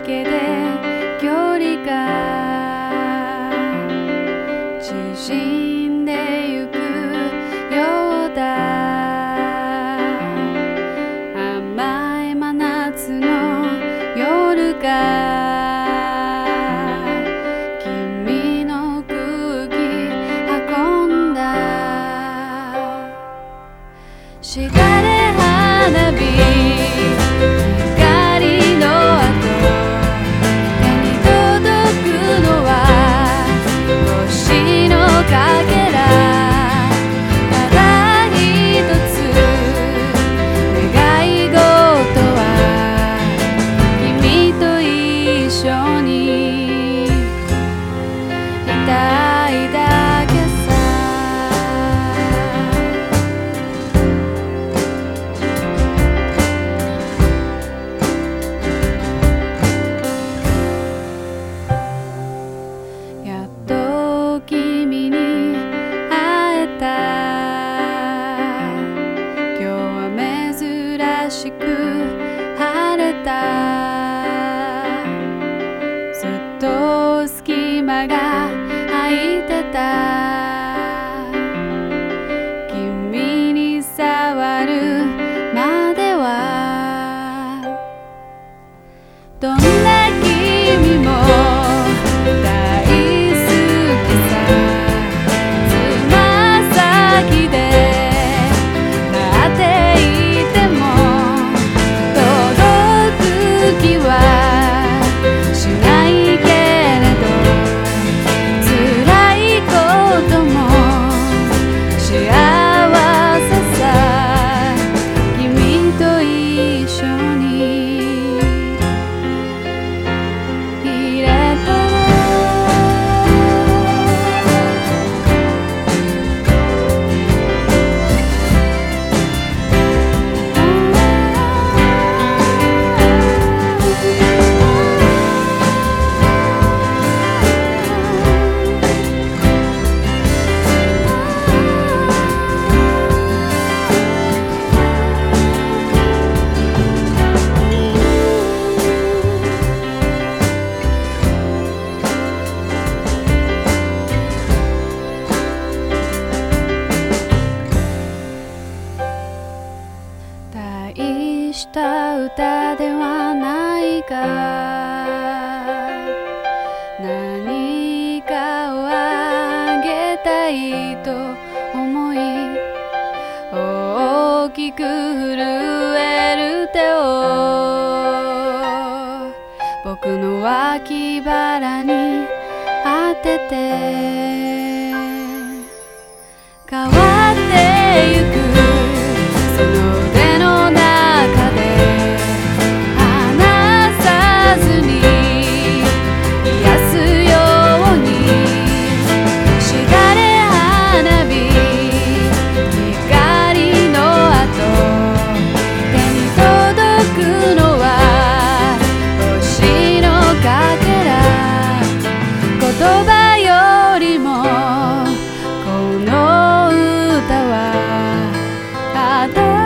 けで距離が縮んでゆくようだ。甘い真夏の夜が君の空気運んだ。下で花火光の後手に届くのは星のかけら。ただ一つ願い事は君と一緒にいたいだけさ。やっと君に会えた。今日は珍しく晴れた。ずっと隙間が空いてた。君に触るまではどんな君も大好きさ。つま先で待っていても届く気はしないけれど、辛いことも幸せさ。君と一緒にいれたら。大した歌ではないが何かをあげたいと思い、大きく震える手を僕の脇腹に当てて変わってゆくその腕の中で離さずに癒すように。しだれ花火光の後手に届くのは星のかけら。言葉よりもこの歌はただ